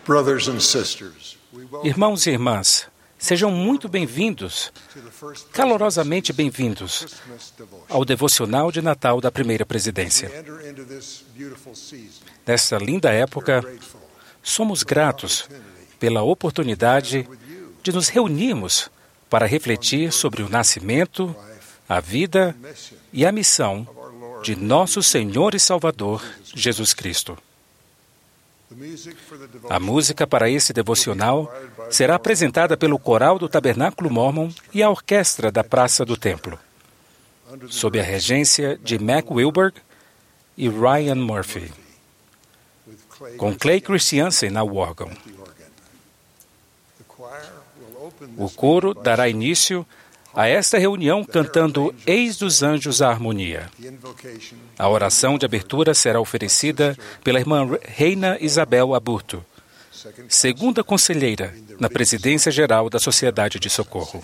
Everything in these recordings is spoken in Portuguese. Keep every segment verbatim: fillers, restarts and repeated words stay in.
Brothers and sisters, we welcome Irmãos e irmãs, sejam muito bem-vindos, to the first calorosamente bem-vindos Christmas devotion. ao devocional de Natal da Primeira Presidência. We enter into this beautiful season. Nesta linda época, Grateful somos gratos pela oportunidade de nos reunirmos para refletir sobre o nascimento, a vida mission e a missão of our Lord. de nosso Senhor e Salvador, Jesus Cristo. The music for the A devotion música para esse devocional será apresentada pelo coral do Tabernáculo Mórmon e a orquestra da Praça do Templo, under the sob a regência de Mac Wilberg e Ryan Murphy, with Clay com Clay Christiansen na órgão. at the organ. The choir will open O this coro by dará início a esta reunião cantando Eis dos Anjos a Harmonia. the invocation A oração de abertura será oferecida pela irmã Reina Isabel Aburto, second segunda conselheira na Presidência Geral da Sociedade de Socorro.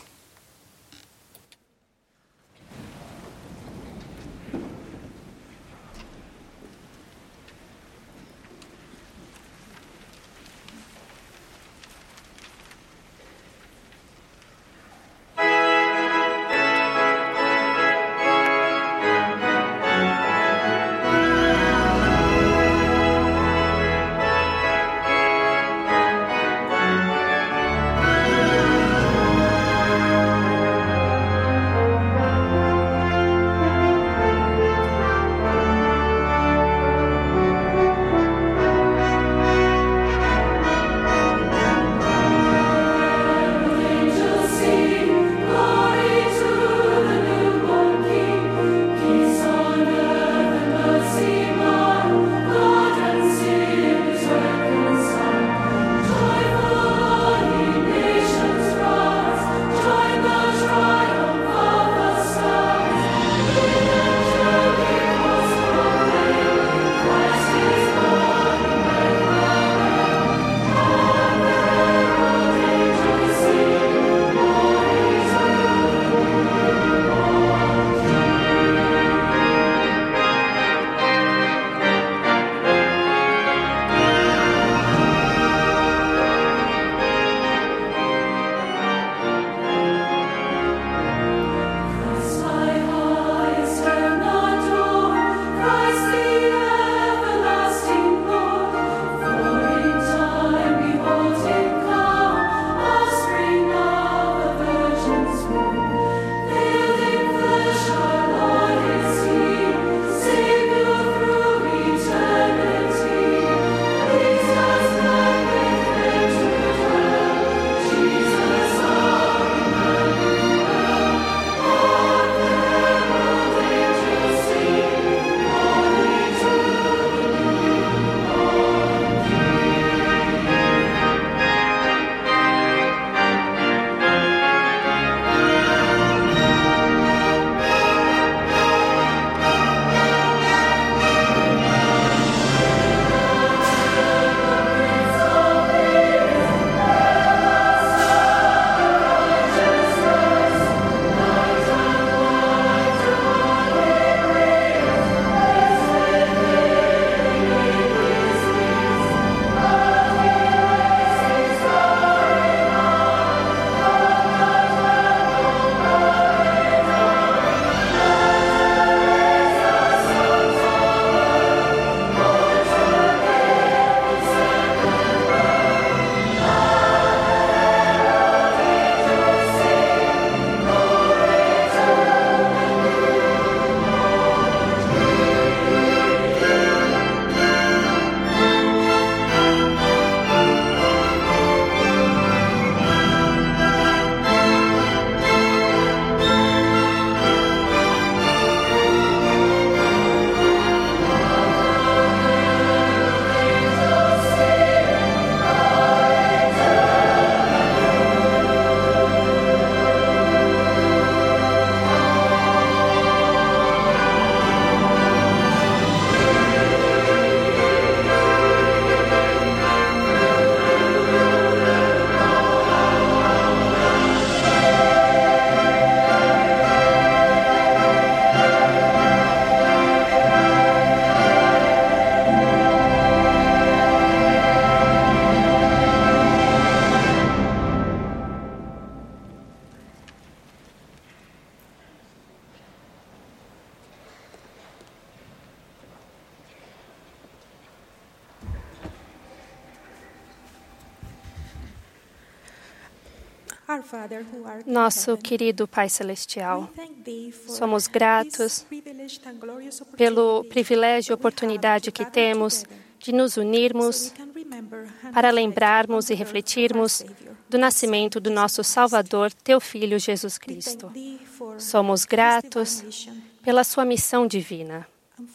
Nosso querido Pai Celestial, somos gratos pelo privilégio e oportunidade que temos de nos unirmos para lembrarmos e refletirmos do nascimento do nosso Salvador, Teu Filho Jesus Cristo. Somos gratos pela Sua missão divina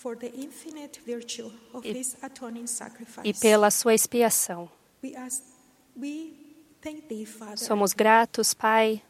e, e pela Sua expiação. Somos gratos, Pai,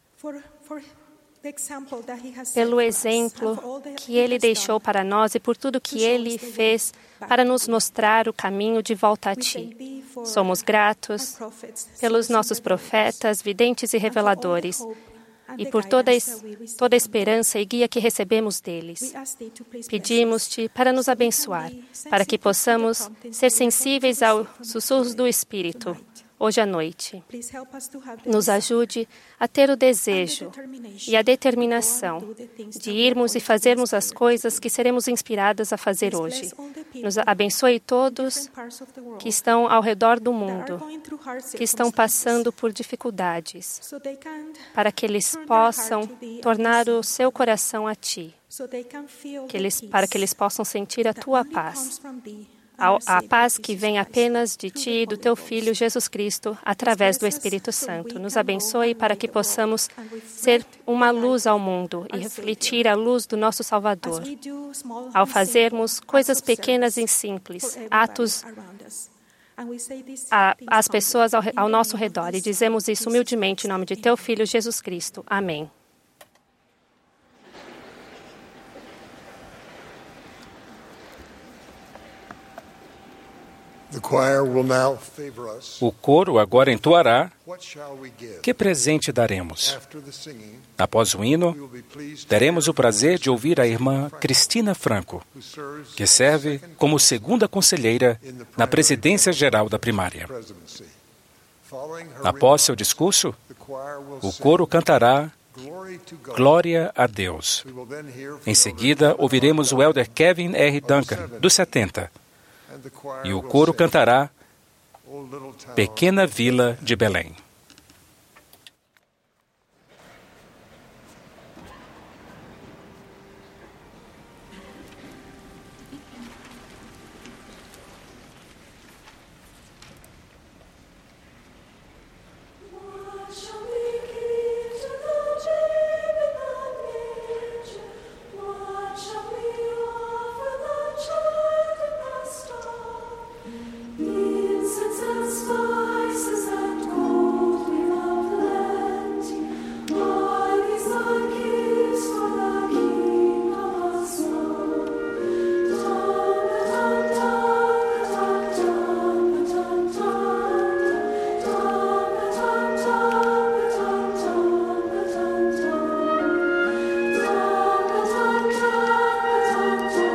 pelo exemplo que Ele deixou para nós e por tudo que Ele fez para nos mostrar o caminho de volta a Ti. Somos gratos pelos nossos profetas, videntes e reveladores e por toda, toda a esperança e guia que recebemos deles. Pedimos-te para nos abençoar, para que possamos ser sensíveis aos sussurros do Espírito hoje à noite. Nos ajude a ter o desejo e a determinação de irmos e fazermos as coisas que seremos inspiradas a fazer hoje. Nos abençoe todos que estão ao redor do mundo, que estão passando por dificuldades, para que eles possam tornar o seu coração a Ti, que eles, para que eles possam sentir a Tua paz. A, a paz que vem apenas de Ti e do Teu Filho Jesus Cristo, através do Espírito Santo. Nos abençoe para que possamos ser uma luz ao mundo e refletir a luz do nosso Salvador. Ao fazermos coisas pequenas e simples, atos a, às pessoas ao, ao nosso redor. E dizemos isso humildemente em nome de Teu Filho Jesus Cristo. Amém. O coro agora entoará Que presente daremos? Após o hino, teremos o prazer de ouvir a irmã Cristina Franco, que serve como segunda conselheira na presidência geral da primária. Após seu discurso, o coro cantará Glória a Deus. Em seguida, ouviremos o elder Kevin R. Duncan, dos setenta, e o coro cantará Pequena Vila de Belém. Spices and gold without plenty, why these are gifts for the King of us all? Dun, dun, dun, dun, dun, dun, dun, dun, dun, dun, dun, dun,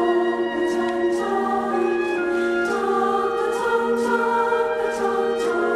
dun, dun, dun, dun.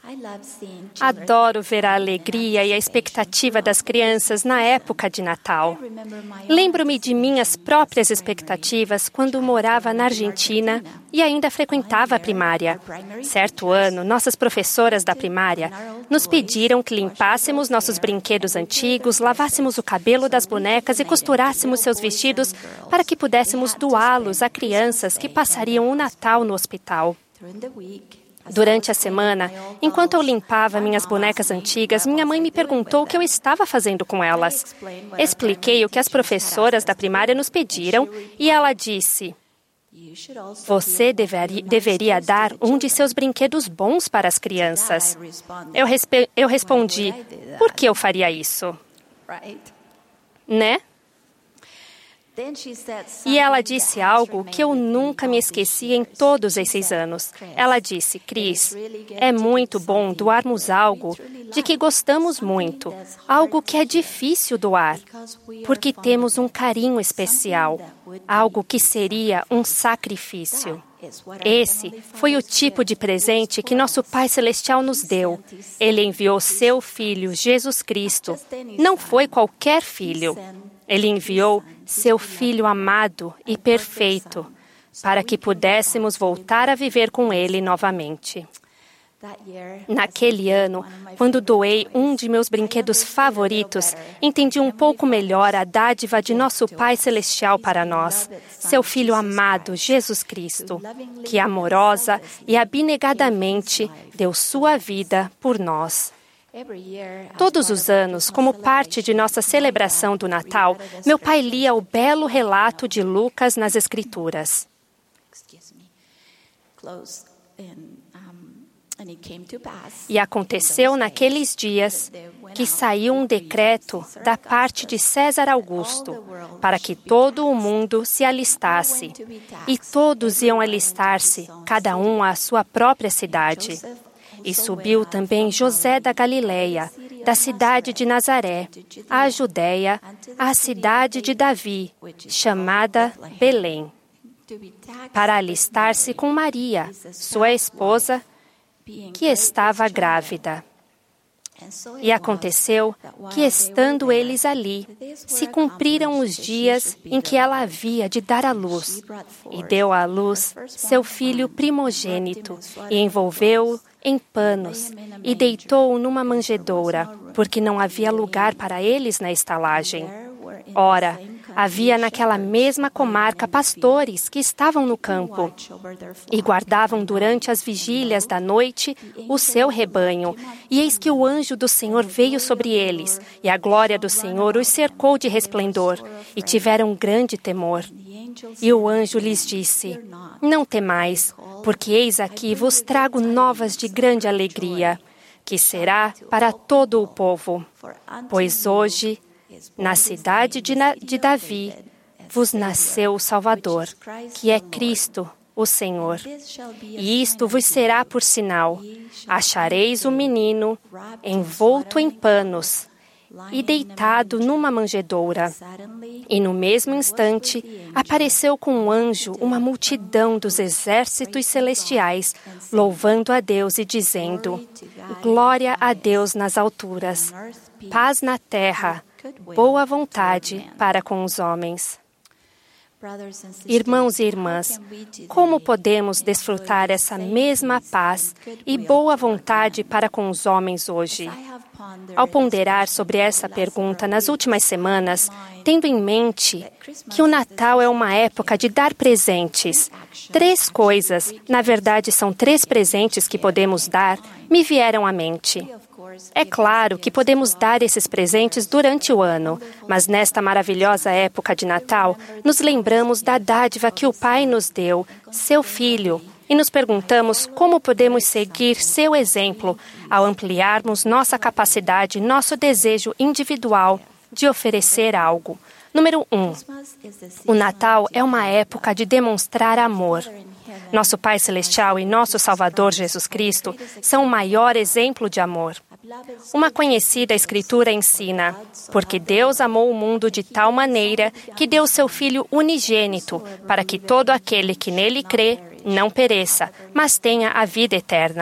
Adoro ver a alegria e a expectativa das crianças na época de Natal. Lembro-me de minhas próprias expectativas quando morava na Argentina e ainda frequentava a primária. Certo ano, nossas professoras da primária nos pediram que limpássemos nossos brinquedos antigos, lavássemos o cabelo das bonecas e costurássemos seus vestidos para que pudéssemos doá-los a crianças que passariam o Natal no hospital. Durante a semana, enquanto eu limpava minhas bonecas antigas, minha mãe me perguntou o que eu estava fazendo com elas. Expliquei o que as professoras da primária nos pediram e ela disse: "Você deveria, deveria dar um de seus brinquedos bons para as crianças." Eu, respe- eu respondi: "Por que eu faria isso?" Né? E ela disse algo que eu nunca me esqueci em todos esses anos. Ela disse: "Cris, é muito bom doarmos algo de que gostamos muito, algo que é difícil doar, porque temos um carinho especial, algo que seria um sacrifício." Esse foi o tipo de presente que nosso Pai Celestial nos deu. Ele enviou seu Filho, Jesus Cristo. Não foi qualquer filho. Ele enviou seu Filho amado e perfeito para que pudéssemos voltar a viver com Ele novamente. Naquele ano, quando doei um de meus brinquedos favoritos, entendi um pouco melhor a dádiva de nosso Pai Celestial para nós, seu Filho amado, Jesus Cristo, que amorosa e abnegadamente deu sua vida por nós. Todos os anos, como parte de nossa celebração do Natal, meu pai lia o belo relato de Lucas nas Escrituras. E aconteceu naqueles dias que saiu um decreto da parte de César Augusto para que todo o mundo se alistasse. E todos iam alistar-se, cada um à sua própria cidade. E subiu também José da Galileia, da cidade de Nazaré, à Judéia, à cidade de Davi, chamada Belém, para alistar-se com Maria, sua esposa, que estava grávida. E aconteceu que, estando eles ali, se cumpriram os dias em que ela havia de dar à luz, e deu à luz seu filho primogênito, e envolveu-o em panos, e deitou-o numa manjedoura, porque não havia lugar para eles na estalagem. Ora, havia naquela mesma comarca pastores que estavam no campo e guardavam durante as vigílias da noite o seu rebanho. E eis que o anjo do Senhor veio sobre eles, e a glória do Senhor os cercou de resplendor, e tiveram grande temor. E o anjo lhes disse: "Não temais, porque eis aqui vos trago novas de grande alegria, que será para todo o povo. Pois hoje, na cidade de, Na- de Davi, vos nasceu o Salvador, que é Cristo, o Senhor. E isto vos será por sinal: achareis o menino envolto em panos e deitado numa manjedoura." E no mesmo instante apareceu com um anjo uma multidão dos exércitos celestiais, louvando a Deus e dizendo: "Glória a Deus nas alturas, paz na terra, boa vontade para com os homens." Irmãos e irmãs, como podemos desfrutar essa mesma paz e boa vontade para com os homens hoje? Ao ponderar sobre essa pergunta nas últimas semanas, tendo em mente que o Natal é uma época de dar presentes, três coisas, na verdade são três presentes que podemos dar, me vieram à mente. É claro que podemos dar esses presentes durante o ano, mas nesta maravilhosa época de Natal, nos lembramos da dádiva que o Pai nos deu, seu Filho, e nos perguntamos como podemos seguir seu exemplo ao ampliarmos nossa capacidade, nosso desejo individual de oferecer algo. Número um, o Natal é uma época de demonstrar amor. Nosso Pai Celestial e nosso Salvador Jesus Cristo são o maior exemplo de amor. Uma conhecida escritura ensina: "Porque Deus amou o mundo de tal maneira que deu seu Filho unigênito, para que todo aquele que nele crê não pereça, mas tenha a vida eterna."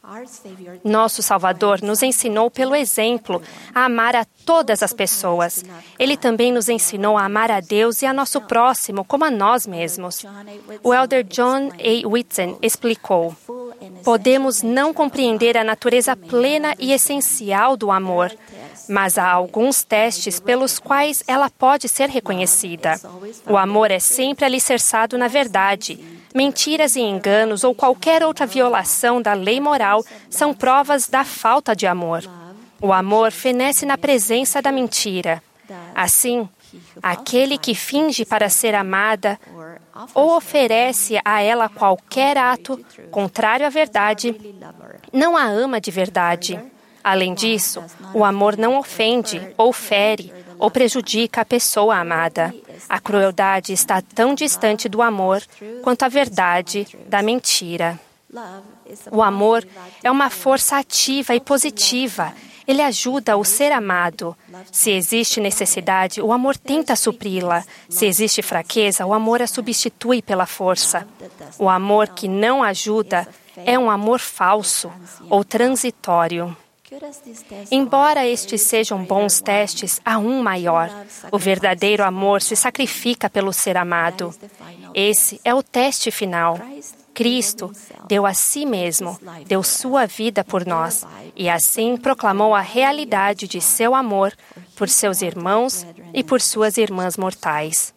Nosso Salvador nos ensinou pelo exemplo a amar a todas as pessoas. Ele também nos ensinou a amar a Deus e a nosso próximo como a nós mesmos. O elder John A. Whitson explicou: podemos não compreender a natureza plena e essencial do amor, mas há alguns testes pelos quais ela pode ser reconhecida. O amor é sempre alicerçado na verdade. Mentiras e enganos ou qualquer outra violação da lei moral são provas da falta de amor. O amor fenece na presença da mentira. Assim, aquele que finge para ser amada ou oferece a ela qualquer ato contrário à verdade, não a ama de verdade. Além disso, o amor não ofende, ou fere, ou prejudica a pessoa amada. A crueldade está tão distante do amor quanto a verdade da mentira. O amor é uma força ativa e positiva. Ele ajuda o ser amado. Se existe necessidade, o amor tenta supri-la. Se existe fraqueza, o amor a substitui pela força. O amor que não ajuda é um amor falso ou transitório. Embora estes sejam bons testes, há um maior. O verdadeiro amor se sacrifica pelo ser amado. Esse é o teste final. Cristo deu a si mesmo, deu sua vida por nós, e assim proclamou a realidade de seu amor por seus irmãos e por suas irmãs mortais.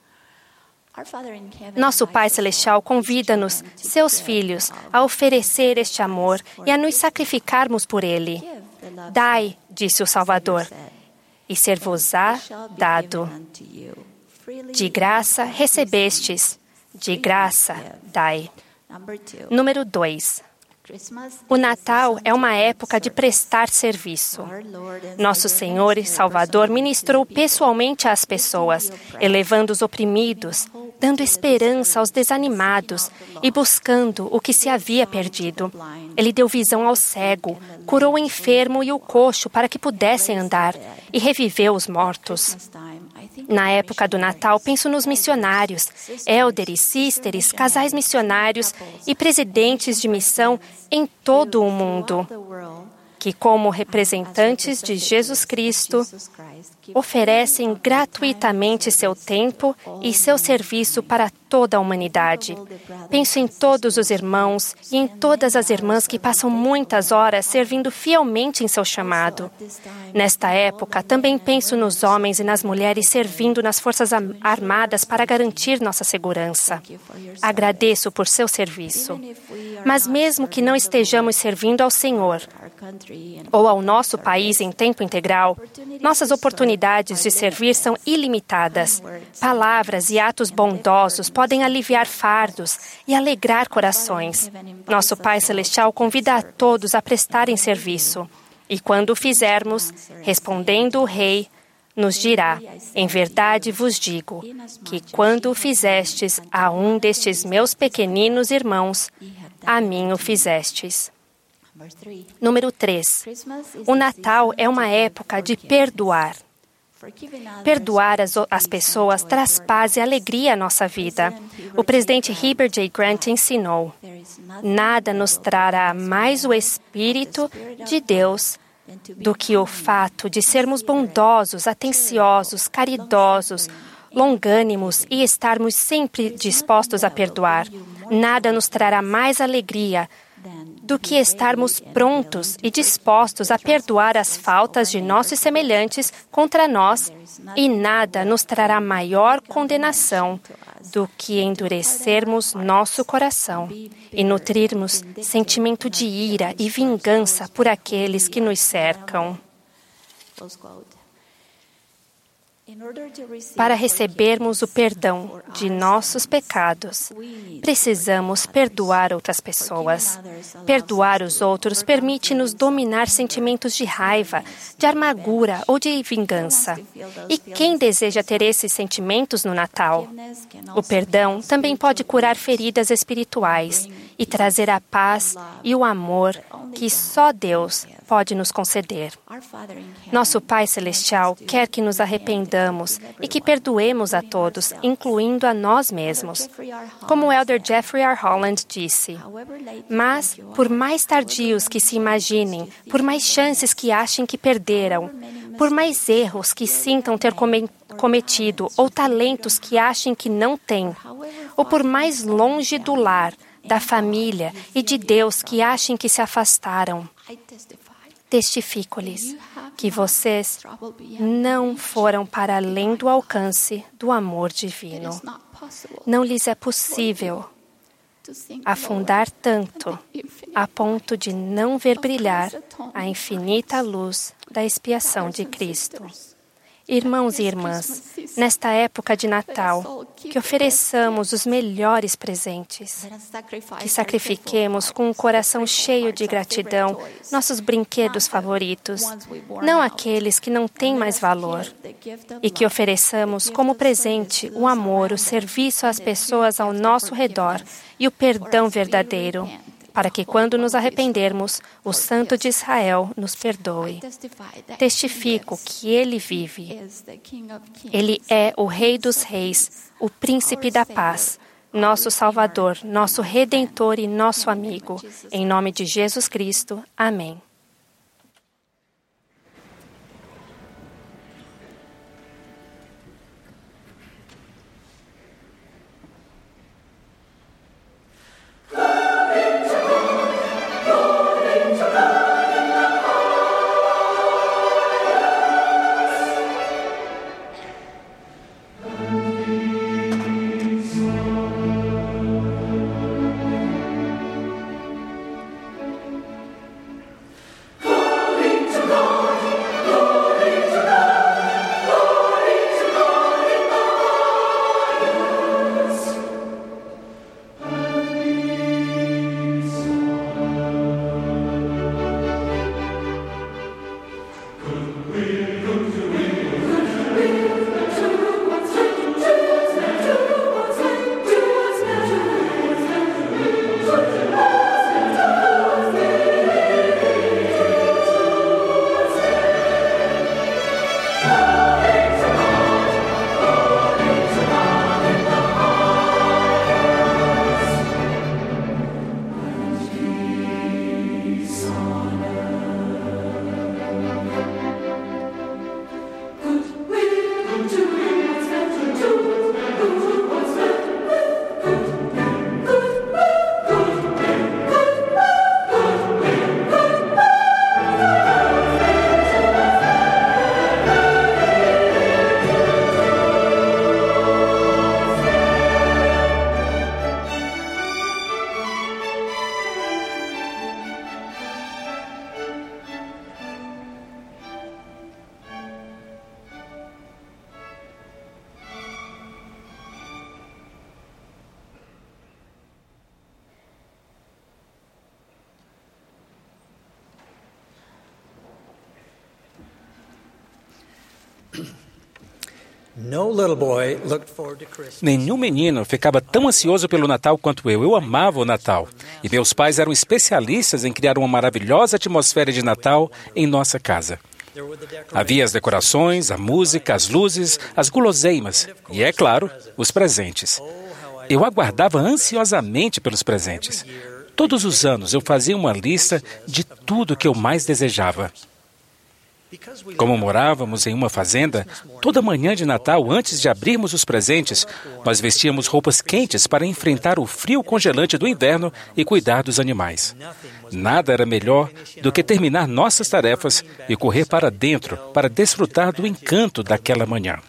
Nosso Pai Celestial convida-nos, seus filhos, a oferecer este amor e a nos sacrificarmos por ele. Dai, disse o Salvador, e ser-vos-á dado. De graça recebestes, de graça dai. Número dois. O Natal é uma época de prestar serviço. Nosso Senhor e Salvador ministrou pessoalmente às pessoas, elevando os oprimidos, dando esperança aos desanimados e buscando o que se havia perdido. Ele deu visão ao cego, curou o enfermo e o coxo para que pudessem andar e reviveu os mortos. Na época do Natal, penso nos missionários, élderes, sísteres, casais missionários e presidentes de missão em todo o mundo, que, como representantes de Jesus Cristo, oferecem gratuitamente seu tempo e seu serviço para toda a humanidade. Penso em todos os irmãos e em todas as irmãs que passam muitas horas servindo fielmente em seu chamado. Nesta época, também penso nos homens e nas mulheres servindo nas Forças Armadas para garantir nossa segurança. Agradeço por seu serviço. Mas mesmo que não estejamos servindo ao Senhor ou ao nosso país em tempo integral, nossas oportunidades de servir são ilimitadas. Palavras e atos bondosos podem aliviar fardos e alegrar corações. Nosso Pai Celestial convida a todos a prestarem serviço. E quando o fizermos, respondendo o Rei, nos dirá: em verdade vos digo, que quando o fizestes a um destes meus pequeninos irmãos, a mim o fizestes. Número três. O Natal é uma época de perdoar. Perdoar as, as pessoas traz paz e alegria à nossa vida. O presidente Heber J. Grant ensinou: nada nos trará mais o Espírito de Deus do que o fato de sermos bondosos, atenciosos, caridosos, longânimos e estarmos sempre dispostos a perdoar. Nada nos trará mais alegria do que estarmos prontos e dispostos a perdoar as faltas de nossos semelhantes contra nós, e nada nos trará maior condenação do que endurecermos nosso coração e nutrirmos sentimento de ira e vingança por aqueles que nos cercam. Para recebermos o perdão de nossos pecados, precisamos perdoar outras pessoas. Perdoar os outros permite-nos dominar sentimentos de raiva, de amargura ou de vingança. E quem deseja ter esses sentimentos no Natal? O perdão também pode curar feridas espirituais e trazer a paz e o amor que só Deus pode nos conceder. Nosso Pai Celestial quer que nos arrependamos e que perdoemos a todos, incluindo a nós mesmos. Como o elder Jeffrey R. Holland disse, mas, por mais tardios que se imaginem, por mais chances que achem que perderam, por mais erros que sintam ter cometido ou talentos que achem que não têm, ou por mais longe do lar, da família e de Deus que achem que se afastaram, testifico-lhes que vocês não foram para além do alcance do amor divino. Não lhes é possível afundar tanto a ponto de não ver brilhar a infinita luz da expiação de Cristo. Irmãos e irmãs, nesta época de Natal, que ofereçamos os melhores presentes, que sacrifiquemos com um coração cheio de gratidão nossos brinquedos favoritos, não aqueles que não têm mais valor, e que ofereçamos como presente o amor, o serviço às pessoas ao nosso redor e o perdão verdadeiro, para que, quando nos arrependermos, o Santo de Israel nos perdoe. Testifico que Ele vive. Ele é o Rei dos Reis, o Príncipe da Paz, nosso Salvador, nosso Redentor e nosso amigo. Em nome de Jesus Cristo. Amém. Nenhum menino ficava tão ansioso pelo Natal quanto eu. Eu amava o Natal. E meus pais eram especialistas em criar uma maravilhosa atmosfera de Natal em nossa casa. Havia as decorações, a música, as luzes, as guloseimas e, é claro, os presentes. Eu aguardava ansiosamente pelos presentes. Todos os anos eu fazia uma lista de tudo que eu mais desejava. Como morávamos em uma fazenda, toda manhã de Natal, antes de abrirmos os presentes, nós vestíamos roupas quentes para enfrentar o frio congelante do inverno e cuidar dos animais. Nada era melhor do que terminar nossas tarefas e correr para dentro para desfrutar do encanto daquela manhã.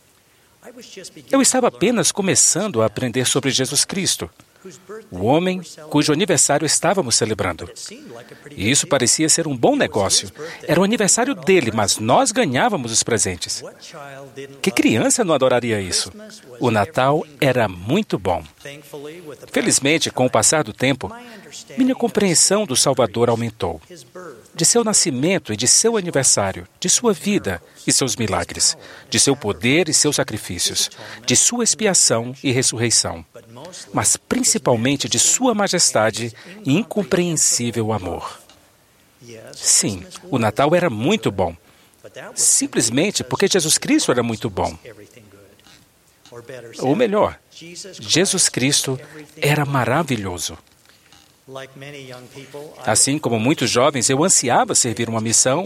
Eu estava apenas começando a aprender sobre Jesus Cristo, o homem cujo aniversário estávamos celebrando. E isso parecia ser um bom negócio. Era o aniversário dele, mas nós ganhávamos os presentes. Que criança não adoraria isso? O Natal era muito bom. Felizmente, com o passar do tempo, minha compreensão do Salvador aumentou. De seu nascimento e de seu aniversário, de sua vida e seus milagres, de seu poder e seus sacrifícios, de sua expiação e ressurreição. Mas, principalmente, principalmente de Sua Majestade e incompreensível amor. Sim, o Natal era muito bom, simplesmente porque Jesus Cristo era muito bom. Ou melhor, Jesus Cristo era maravilhoso. Assim como muitos jovens, eu ansiava servir uma missão,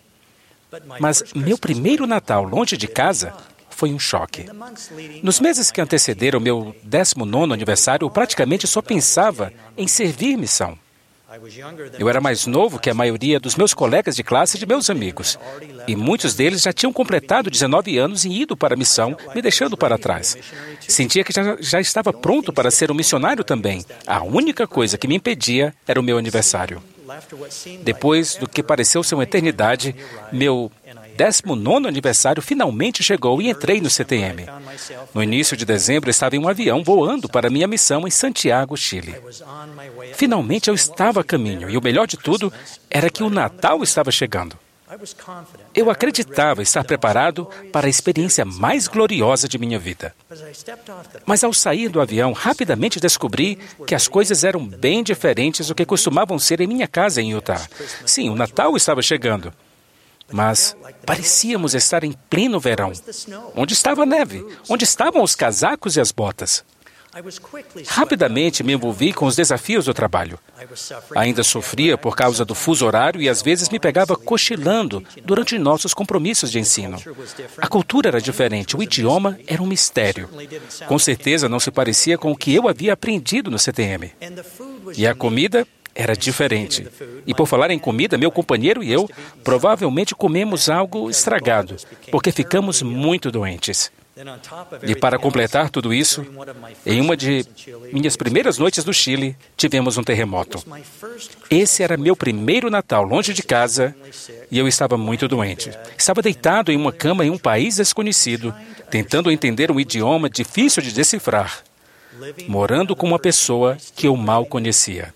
mas meu primeiro Natal longe de casa foi um choque. Nos meses que antecederam meu décimo nono aniversário, eu praticamente só pensava em servir missão. Eu era mais novo que a maioria dos meus colegas de classe e de meus amigos, e muitos deles já tinham completado dezenove anos e ido para a missão, me deixando para trás. Sentia que já, já estava pronto para ser um missionário também. A única coisa que me impedia era o meu aniversário. Depois do que pareceu ser uma eternidade, meu décimo nono aniversário finalmente chegou e entrei no C T M. No início de dezembro, eu estava em um avião voando para minha missão em Santiago, Chile. Finalmente eu estava a caminho, e o melhor de tudo era que o Natal estava chegando. Eu acreditava estar preparado para a experiência mais gloriosa de minha vida. Mas ao sair do avião, rapidamente descobri que as coisas eram bem diferentes do que costumavam ser em minha casa em Utah. Sim, o Natal estava chegando. Mas parecíamos estar em pleno verão. Onde estava a neve? Onde estavam os casacos e as botas? Rapidamente me envolvi com os desafios do trabalho. Ainda sofria por causa do fuso horário e às vezes me pegava cochilando durante nossos compromissos de ensino. A cultura era diferente, o idioma era um mistério. Com certeza não se parecia com o que eu havia aprendido no C T M. E a comida era diferente. E por falar em comida, meu companheiro e eu provavelmente comemos algo estragado, porque ficamos muito doentes. E para completar tudo isso, em uma de minhas primeiras noites no Chile, tivemos um terremoto. Esse era meu primeiro Natal longe de casa e eu estava muito doente. Estava deitado em uma cama em um país desconhecido, tentando entender um idioma difícil de decifrar, morando com uma pessoa que eu mal conhecia.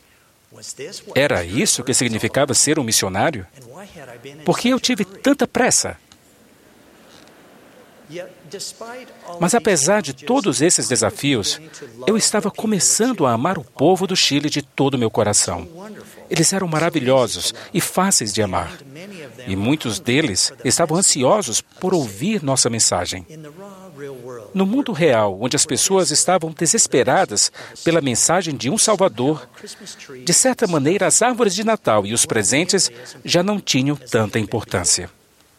Era isso que significava ser um missionário? Por que eu tive tanta pressa? Mas apesar de todos esses desafios, eu estava começando a amar o povo do Chile de todo o meu coração. Eles eram maravilhosos e fáceis de amar. E muitos deles estavam ansiosos por ouvir nossa mensagem. No mundo real, onde as pessoas estavam desesperadas pela mensagem de um Salvador, de certa maneira as árvores de Natal e os presentes já não tinham tanta importância.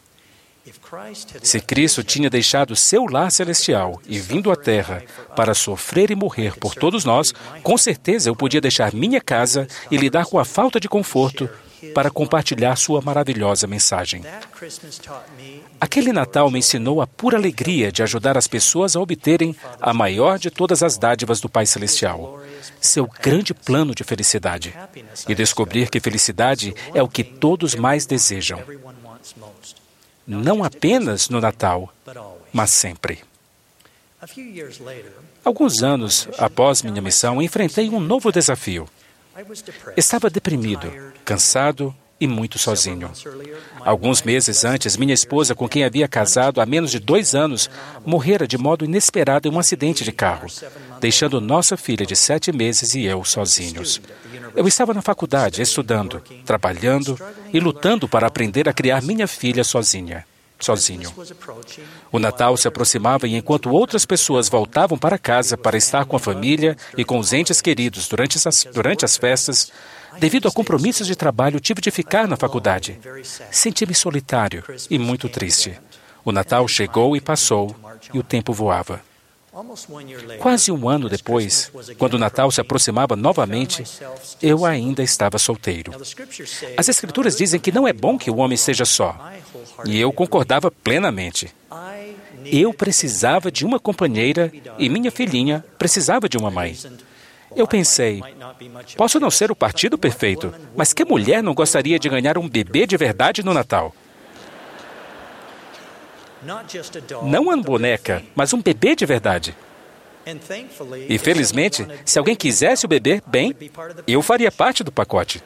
Se Cristo tinha deixado seu lar celestial e vindo à terra para sofrer e morrer por todos nós, com certeza eu podia deixar minha casa e lidar com a falta de conforto para compartilhar sua maravilhosa mensagem. Aquele Natal me ensinou a pura alegria de ajudar as pessoas a obterem a maior de todas as dádivas do Pai Celestial, seu grande plano de felicidade, e descobrir que felicidade é o que todos mais desejam. Não apenas no Natal, mas sempre. Alguns anos após minha missão, enfrentei um novo desafio. Estava deprimido, cansado e muito sozinho. Alguns meses antes, minha esposa, com quem havia casado há menos de dois anos, morrera de modo inesperado em um acidente de carro, deixando nossa filha de sete meses e eu sozinhos. Eu estava na faculdade, estudando, trabalhando e lutando para aprender a criar minha filha sozinha. sozinho. O Natal se aproximava e enquanto outras pessoas voltavam para casa para estar com a família e com os entes queridos durante as, durante as festas, devido a compromissos de trabalho, tive de ficar na faculdade. Senti-me solitário e muito triste. O Natal chegou e passou, e o tempo voava. Quase um ano depois, quando o Natal se aproximava novamente, eu ainda estava solteiro. As Escrituras dizem que não é bom que o homem esteja só, e eu concordava plenamente. Eu precisava de uma companheira e minha filhinha precisava de uma mãe. Eu pensei, posso não ser o partido perfeito, mas que mulher não gostaria de ganhar um bebê de verdade no Natal? Não uma boneca, mas um bebê de verdade. E felizmente, se alguém quisesse o bebê, bem, eu faria parte do pacote.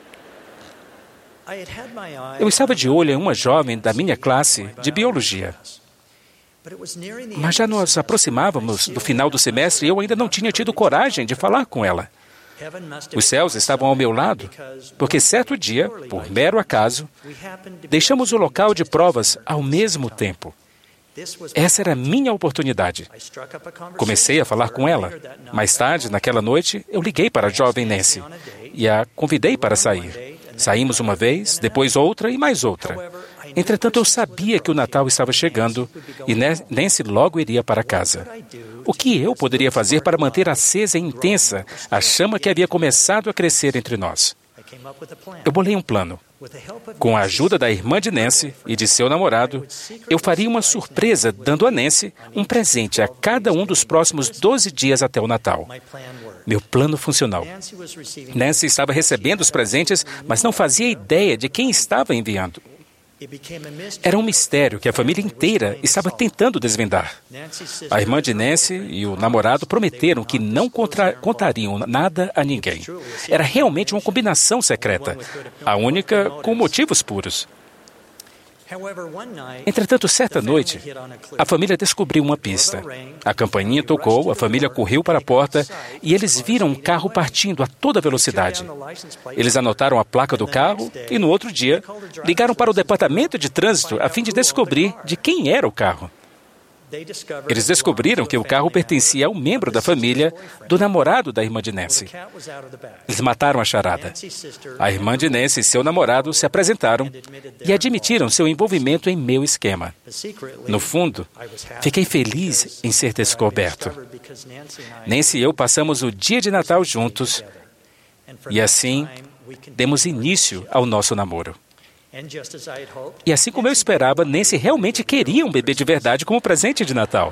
Eu estava de olho em uma jovem da minha classe de biologia. Mas já nos aproximávamos do final do semestre e eu ainda não tinha tido coragem de falar com ela. Os céus estavam ao meu lado, porque certo dia, por mero acaso, deixamos o local de provas ao mesmo tempo. Essa era a minha oportunidade. Comecei a falar com ela. Mais tarde, naquela noite, eu liguei para a jovem Nancy e a convidei para sair. Saímos uma vez, depois outra e mais outra. Entretanto, eu sabia que o Natal estava chegando e Nancy logo iria para casa. O que eu poderia fazer para manter acesa e intensa a chama que havia começado a crescer entre nós? Eu bolei um plano. Com a ajuda da irmã de Nancy e de seu namorado, eu faria uma surpresa dando a Nancy um presente a cada um dos próximos doze dias até o Natal. Meu plano funcionou. Nancy estava recebendo os presentes, mas não fazia ideia de quem estava enviando. Era um mistério que a família inteira estava tentando desvendar. A irmã de Nancy e o namorado prometeram que não contra- contariam nada a ninguém. Era realmente uma combinação secreta, a única com motivos puros. Entretanto, certa noite, a família descobriu uma pista. A campainha tocou, a família correu para a porta e eles viram um carro partindo a toda velocidade. Eles anotaram a placa do carro e, no outro dia, ligaram para o departamento de trânsito a fim de descobrir de quem era o carro. Eles descobriram que o carro pertencia ao membro da família do namorado da irmã de Nancy. Eles mataram a charada. A irmã de Nancy e seu namorado se apresentaram e admitiram seu envolvimento em meu esquema. No fundo, fiquei feliz em ser descoberto. Nancy e eu passamos o dia de Natal juntos e assim demos início ao nosso namoro. E assim como eu esperava, Nancy realmente queria um bebê de verdade como presente de Natal.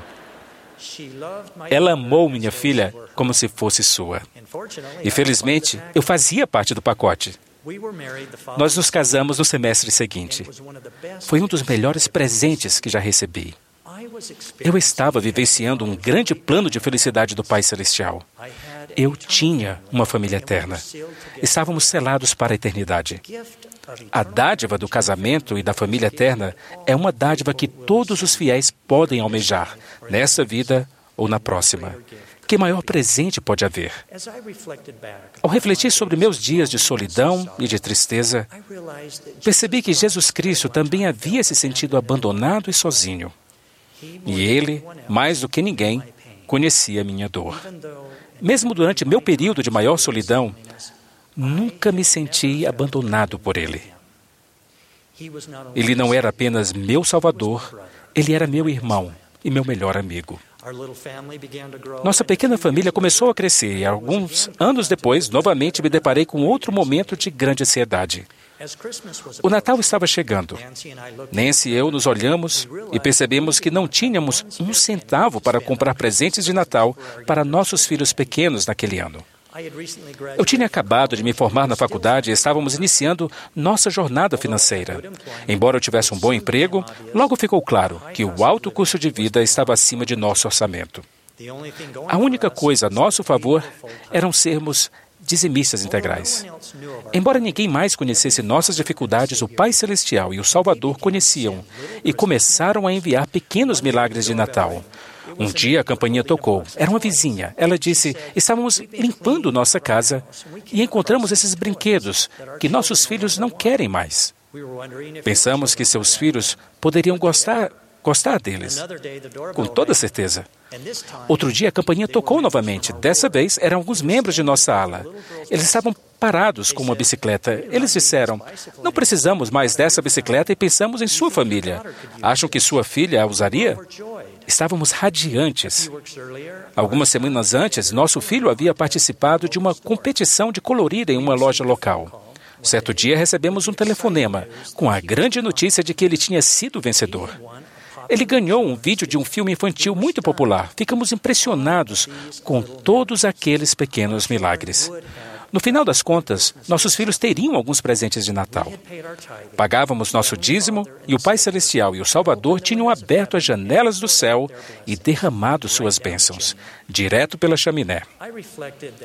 Ela amou minha filha como se fosse sua. E felizmente, eu fazia parte do pacote. Nós nos casamos no semestre seguinte. Foi um dos melhores presentes que já recebi. Eu estava vivenciando um grande plano de felicidade do Pai Celestial. Eu tinha uma família eterna. Estávamos selados para a eternidade. A dádiva do casamento e da família eterna é uma dádiva que todos os fiéis podem almejar, nessa vida ou na próxima. Que maior presente pode haver? Ao refletir sobre meus dias de solidão e de tristeza, percebi que Jesus Cristo também havia se sentido abandonado e sozinho. E Ele, mais do que ninguém, conhecia minha dor. Mesmo durante meu período de maior solidão, nunca me senti abandonado por Ele. Ele não era apenas meu Salvador, Ele era meu irmão e meu melhor amigo. Nossa pequena família começou a crescer e, alguns anos depois, novamente me deparei com outro momento de grande ansiedade. O Natal estava chegando. Nancy e eu nos olhamos e percebemos que não tínhamos um centavo para comprar presentes de Natal para nossos filhos pequenos naquele ano. Eu tinha acabado de me formar na faculdade e estávamos iniciando nossa jornada financeira. Embora eu tivesse um bom emprego, logo ficou claro que o alto custo de vida estava acima de nosso orçamento. A única coisa a nosso favor eram sermos dizimistas integrais. Embora ninguém mais conhecesse nossas dificuldades, o Pai Celestial e o Salvador conheciam e começaram a enviar pequenos milagres de Natal. Um dia a campainha tocou. Era uma vizinha. Ela disse: estávamos limpando nossa casa e encontramos esses brinquedos que nossos filhos não querem mais. Pensamos que seus filhos poderiam gostar, gostar deles. Com toda certeza. Outro dia a campainha tocou novamente. Dessa vez eram alguns membros de nossa ala. Eles estavam parados com uma bicicleta. Eles disseram: não precisamos mais dessa bicicleta e pensamos em sua família. Acham que sua filha a usaria? Estávamos radiantes. Algumas semanas antes, nosso filho havia participado de uma competição de colorir em uma loja local. Certo dia, recebemos um telefonema com a grande notícia de que ele tinha sido vencedor. Ele ganhou um vídeo de um filme infantil muito popular. Ficamos impressionados com todos aqueles pequenos milagres. No final das contas, nossos filhos teriam alguns presentes de Natal. Pagávamos nosso dízimo e o Pai Celestial e o Salvador tinham aberto as janelas do céu e derramado suas bênçãos, direto pela chaminé.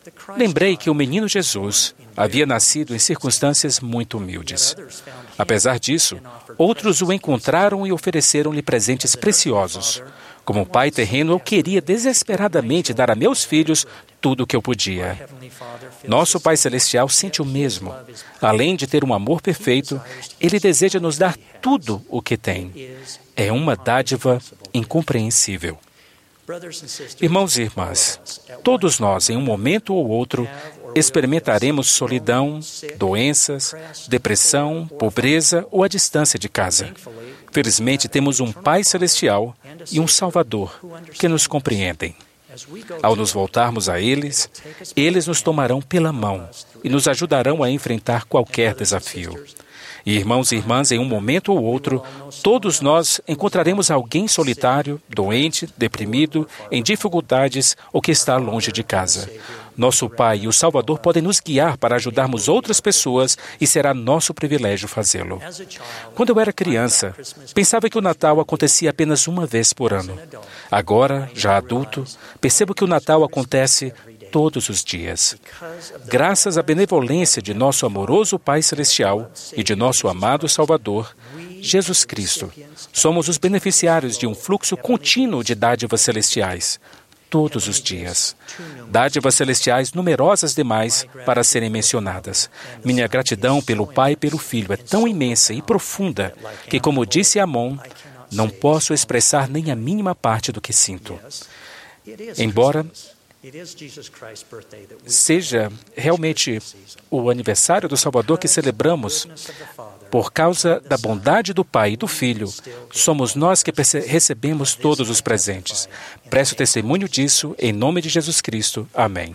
Lembrei que o menino Jesus havia nascido em circunstâncias muito humildes. Apesar disso, outros o encontraram e ofereceram-lhe presentes preciosos. Como pai terreno, eu queria desesperadamente dar a meus filhos tudo o que eu podia. Nosso Pai Celestial sente o mesmo. Além de ter um amor perfeito, Ele deseja nos dar tudo o que tem. É uma dádiva incompreensível. Irmãos e irmãs, todos nós, em um momento ou outro, experimentaremos solidão, doenças, depressão, pobreza ou a distância de casa. Felizmente, temos um Pai Celestial e um Salvador que nos compreendem. Ao nos voltarmos a eles, eles nos tomarão pela mão e nos ajudarão a enfrentar qualquer desafio. E, irmãos e irmãs, em um momento ou outro, todos nós encontraremos alguém solitário, doente, deprimido, em dificuldades ou que está longe de casa. Nosso Pai e o Salvador podem nos guiar para ajudarmos outras pessoas e será nosso privilégio fazê-lo. Quando eu era criança, pensava que o Natal acontecia apenas uma vez por ano. Agora, já adulto, percebo que o Natal acontece todos os dias. Graças à benevolência de nosso amoroso Pai Celestial e de nosso amado Salvador, Jesus Cristo, somos os beneficiários de um fluxo contínuo de dádivas celestiais, todos os dias. Dádivas celestiais numerosas demais para serem mencionadas. Minha gratidão pelo Pai e pelo Filho é tão imensa e profunda que, como disse Amon, não posso expressar nem a mínima parte do que sinto. Embora seja realmente o aniversário do Salvador que celebramos, por causa da bondade do Pai e do Filho, somos nós que recebemos todos os presentes. Presto testemunho disso, em nome de Jesus Cristo. Amém.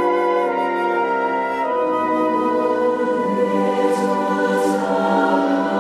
It was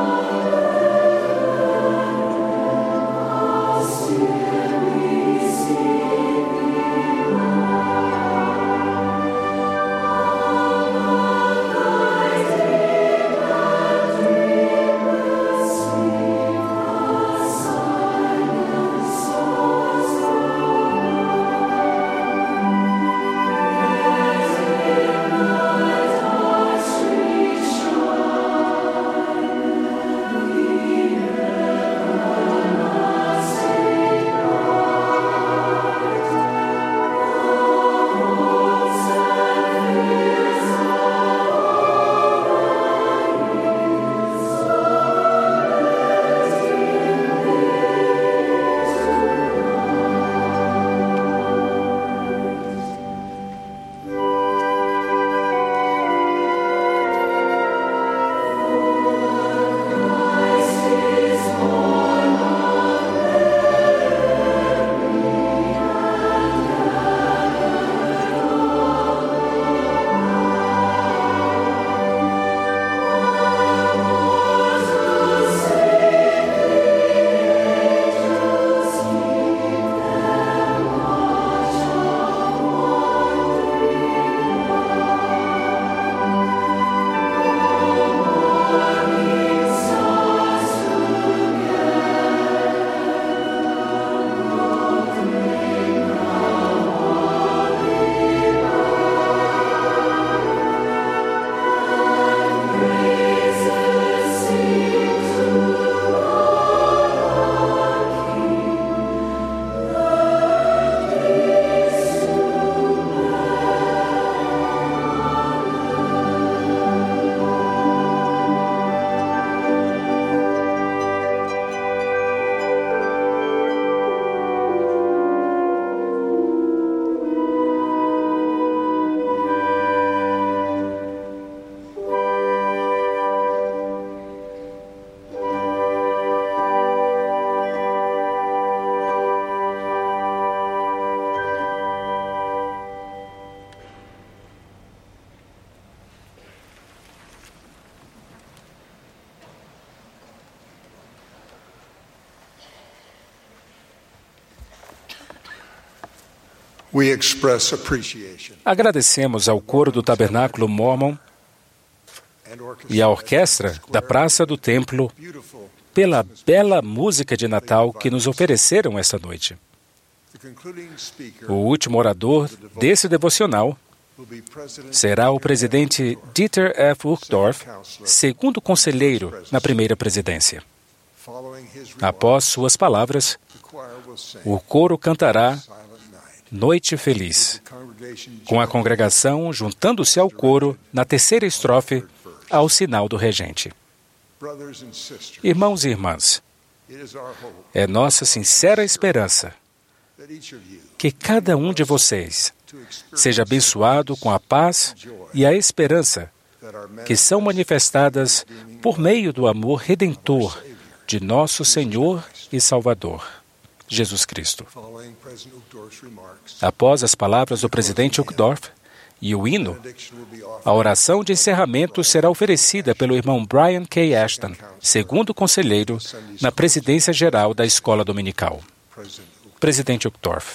We express appreciation Agradecemos ao coro do Tabernáculo Mórmon e à orquestra da Praça do Templo beautiful. pela bela música de Natal que nos ofereceram esta noite. The concluding speaker O último orador desse devocional will be President será o presidente Dieter F. Uchtdorf, segundo conselheiro na primeira presidência. Following his remarks, Após suas palavras, the choir will sing o coro cantará Silent Night. Noite Feliz, The congregation com a congregação juntando-se ao coro na terceira estrofe ao sinal do regente. brothers and sisters, Irmãos e irmãs, it is our hope é nossa sincera esperança that each of you que cada um de vocês to experience seja abençoado com a paz e a esperança that our que são manifestadas por meio do amor redentor de nosso Senhor e Salvador, Jesus Cristo. following President Uchtdorf's remarks, Após as palavras do presidente Uchtdorf e o hino, benediction will be offered a oração de encerramento será oferecida pelo irmão Brian K. Ashton, segundo conselheiro na presidência geral da Escola Dominical. President Uchtdorf. Presidente Uchtdorf.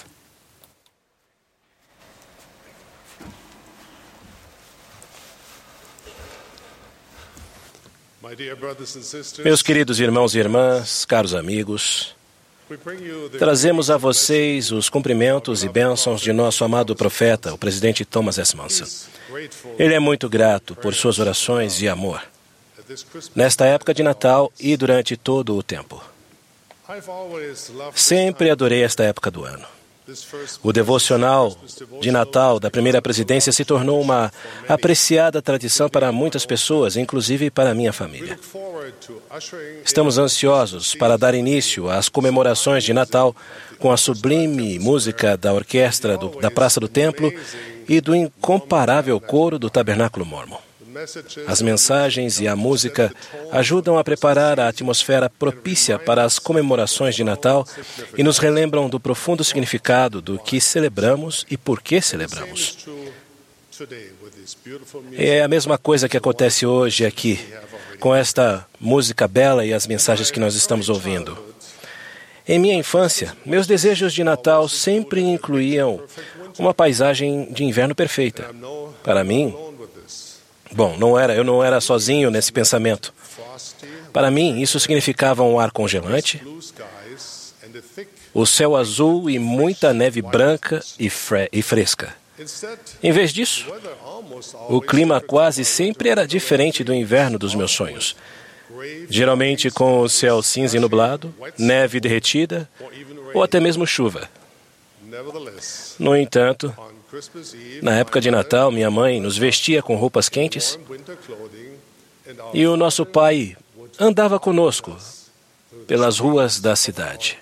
Meus queridos irmãos e irmãs, caros amigos, trazemos a vocês os cumprimentos e bênçãos de nosso amado profeta, o presidente Thomas S. Monson. Ele é muito grato por suas orações e amor nesta época de Natal e durante todo o tempo. Sempre adorei esta época do ano. O devocional de Natal da primeira presidência se tornou uma apreciada tradição para muitas pessoas, inclusive para a minha família. Estamos ansiosos para dar início às comemorações de Natal com a sublime música da orquestra do, da Praça do Templo e do incomparável coro do Tabernáculo Mórmon. As mensagens e a música ajudam a preparar a atmosfera propícia para as comemorações de Natal e nos relembram do profundo significado do que celebramos e por que celebramos. É a mesma coisa que acontece hoje aqui, com esta música bela e as mensagens que nós estamos ouvindo. Em minha infância, meus desejos de Natal sempre incluíam uma paisagem de inverno perfeita. Para mim, bom, não era, eu não era sozinho nesse pensamento. Para mim, isso significava um ar congelante, o céu azul e muita neve branca e, fre- e fresca. Em vez disso, o clima quase sempre era diferente do inverno dos meus sonhos. Geralmente com o céu cinza e nublado, neve derretida ou até mesmo chuva. No entanto, na época de Natal, minha mãe nos vestia com roupas quentes e o nosso pai andava conosco pelas ruas da cidade.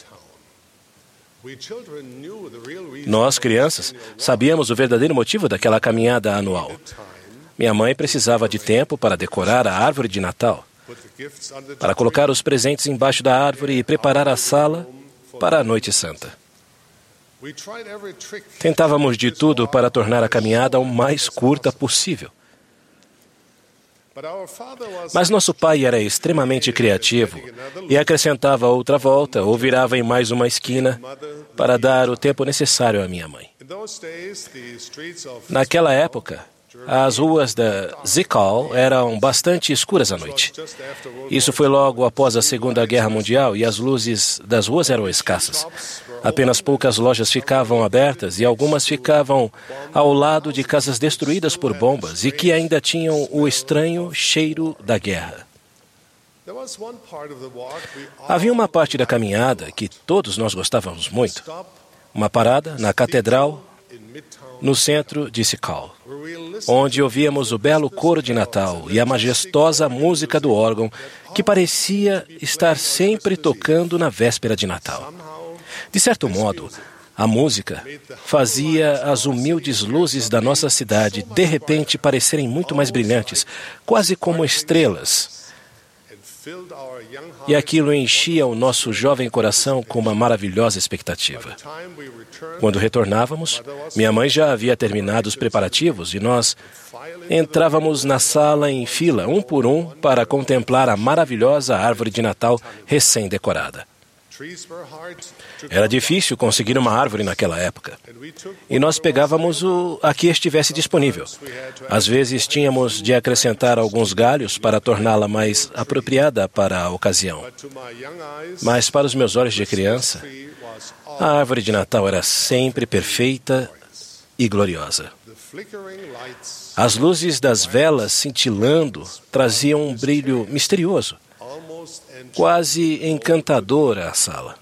Nós, crianças, sabíamos o verdadeiro motivo daquela caminhada anual. Minha mãe precisava de tempo para decorar a árvore de Natal, para colocar os presentes embaixo da árvore e preparar a sala para a Noite Santa. Tentávamos de tudo para tornar a caminhada o mais curta possível. Mas nosso pai era extremamente criativo e acrescentava outra volta ou virava em mais uma esquina para dar o tempo necessário à minha mãe. Naquela época, as ruas da Zwickau eram bastante escuras à noite. Isso foi logo após a Segunda Guerra Mundial e as luzes das ruas eram escassas. Apenas poucas lojas ficavam abertas e algumas ficavam ao lado de casas destruídas por bombas e que ainda tinham o estranho cheiro da guerra. Havia uma parte da caminhada que todos nós gostávamos muito. Uma parada na catedral, no centro de Zwickau, onde ouvíamos o belo coro de Natal e a majestosa música do órgão que parecia estar sempre tocando na véspera de Natal. De certo modo, a música fazia as humildes luzes da nossa cidade de repente parecerem muito mais brilhantes, quase como estrelas. E aquilo enchia o nosso jovem coração com uma maravilhosa expectativa. Quando retornávamos, minha mãe já havia terminado os preparativos e nós entrávamos na sala em fila, um por um, para contemplar a maravilhosa árvore de Natal recém-decorada. Era difícil conseguir uma árvore naquela época. E nós pegávamos o a que estivesse disponível. Às vezes tínhamos de acrescentar alguns galhos para torná-la mais apropriada para a ocasião. Mas para os meus olhos de criança, a árvore de Natal era sempre perfeita e gloriosa. As luzes das velas cintilando traziam um brilho misterioso, quase encantador à sala.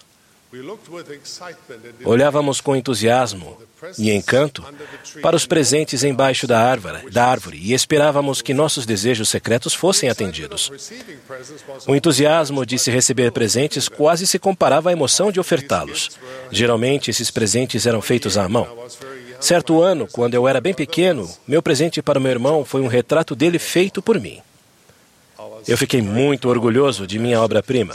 Olhávamos com entusiasmo e encanto para os presentes embaixo da árvore, da árvore e esperávamos que nossos desejos secretos fossem atendidos. O entusiasmo de se receber presentes quase se comparava à emoção de ofertá-los. Geralmente, esses presentes eram feitos à mão. Certo ano, quando eu era bem pequeno, meu presente para o meu irmão foi um retrato dele feito por mim. Eu fiquei muito orgulhoso de minha obra-prima.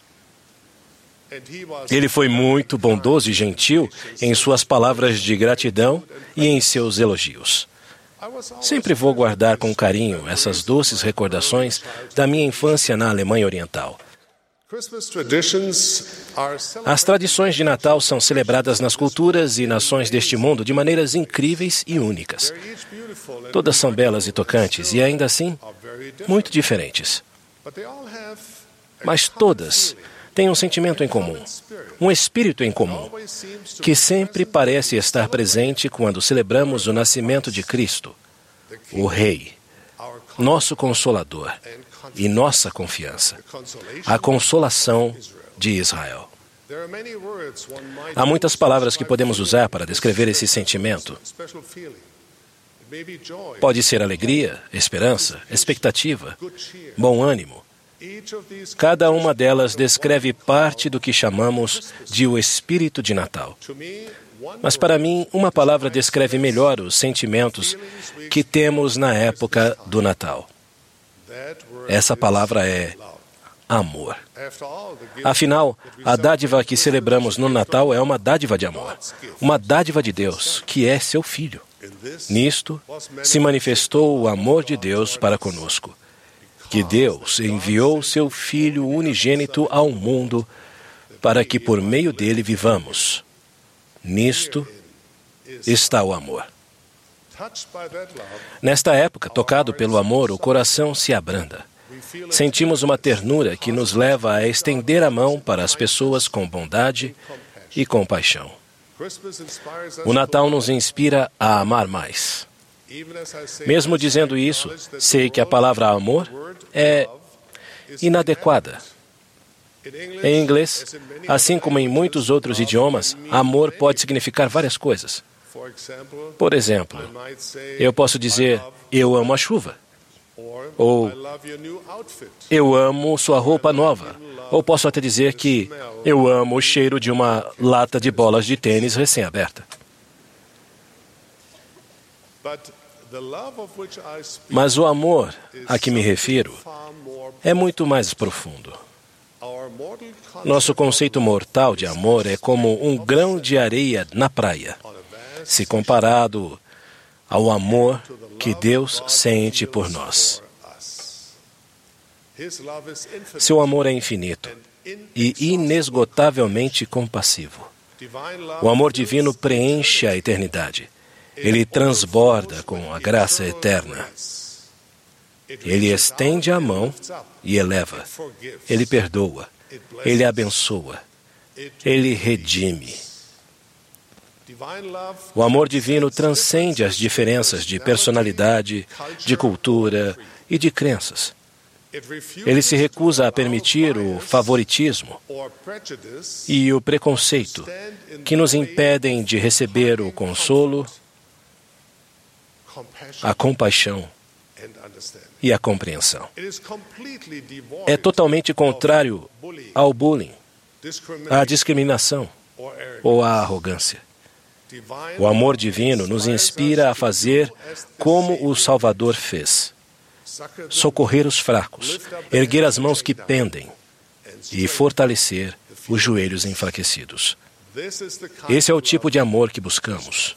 Ele foi muito bondoso e gentil em suas palavras de gratidão e em seus elogios. Sempre vou guardar com carinho essas doces recordações da minha infância na Alemanha Oriental. As tradições de Natal são celebradas nas culturas e nações deste mundo de maneiras incríveis e únicas. Todas são belas e tocantes e, ainda assim, muito diferentes. Mas todas têm um sentimento em comum, um espírito em comum, que sempre parece estar presente quando celebramos o nascimento de Cristo, o Rei, nosso Consolador e nossa confiança, a consolação de Israel. Há muitas palavras que podemos usar para descrever esse sentimento. Pode ser alegria, esperança, expectativa, bom ânimo. Cada uma delas descreve parte do que chamamos de o espírito de Natal. Mas para mim, uma palavra descreve melhor os sentimentos que temos na época do Natal. Essa palavra é amor. Afinal, a dádiva que celebramos no Natal é uma dádiva de amor, uma dádiva de Deus, que é seu Filho. Nisto se manifestou o amor de Deus para conosco, que Deus enviou seu Filho unigênito ao mundo para que por meio dele vivamos. Nisto está o amor. Nesta época, tocado pelo amor, o coração se abranda. Sentimos uma ternura que nos leva a estender a mão para as pessoas com bondade e compaixão. O Natal nos inspira a amar mais. Mesmo dizendo isso, sei que a palavra amor é inadequada. Em inglês, assim como em muitos outros idiomas, amor pode significar várias coisas. Por exemplo, eu posso dizer, eu amo a chuva. Ou, eu amo sua roupa nova. Ou posso até dizer que eu amo o cheiro de uma lata de bolas de tênis recém-aberta. Mas o amor a que me refiro é muito mais profundo. Nosso conceito mortal de amor é como um grão de areia na praia, se comparado ao amor que Deus sente por nós. Seu amor é infinito e inesgotavelmente compassivo. O amor divino preenche a eternidade. Ele transborda com a graça eterna. Ele estende a mão e eleva. Ele perdoa. Ele abençoa. Ele redime. O amor divino transcende as diferenças de personalidade, de cultura e de crenças. Ele se recusa a permitir o favoritismo e o preconceito que nos impedem de receber o consolo, a compaixão e a compreensão. É totalmente contrário ao bullying, à discriminação ou à arrogância. O amor divino nos inspira a fazer como o Salvador fez: socorrer os fracos, erguer as mãos que pendem e fortalecer os joelhos enfraquecidos. Esse é o tipo de amor que buscamos.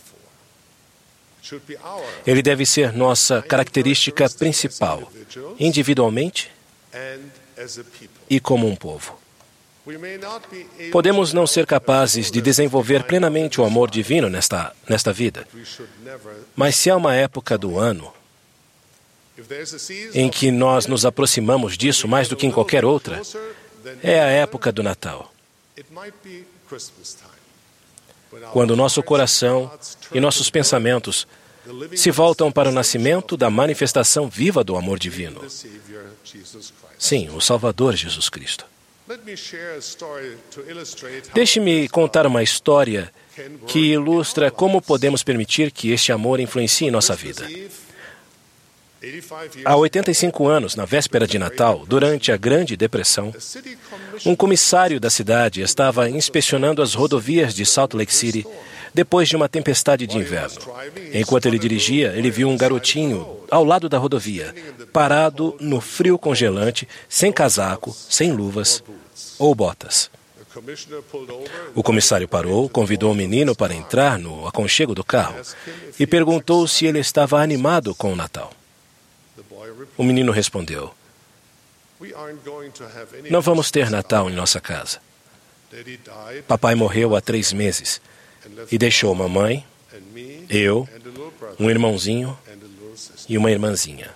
Ele deve ser nossa característica principal, individualmente e como um povo. Podemos não ser capazes de desenvolver plenamente o amor divino nesta, nesta vida, mas se há uma época do ano em que nós nos aproximamos disso mais do que em qualquer outra, é a época do Natal, quando nosso coração e nossos pensamentos se voltam para o nascimento da manifestação viva do amor divino. Sim, o Salvador Jesus Cristo. Deixe-me contar uma história que ilustra como podemos permitir que este amor influencie nossa vida. Há oitenta e cinco anos, na véspera de Natal, durante a Grande Depressão, um comissário da cidade estava inspecionando as rodovias de Salt Lake City depois de uma tempestade de inverno. Enquanto ele dirigia, ele viu um garotinho ao lado da rodovia, parado no frio congelante, sem casaco, sem luvas ou botas. O comissário parou, convidou o menino para entrar no aconchego do carro e perguntou se ele estava animado com o Natal. O menino respondeu: "Não vamos ter Natal em nossa casa. Papai morreu há três meses e deixou mamãe, eu, um irmãozinho e uma irmãzinha."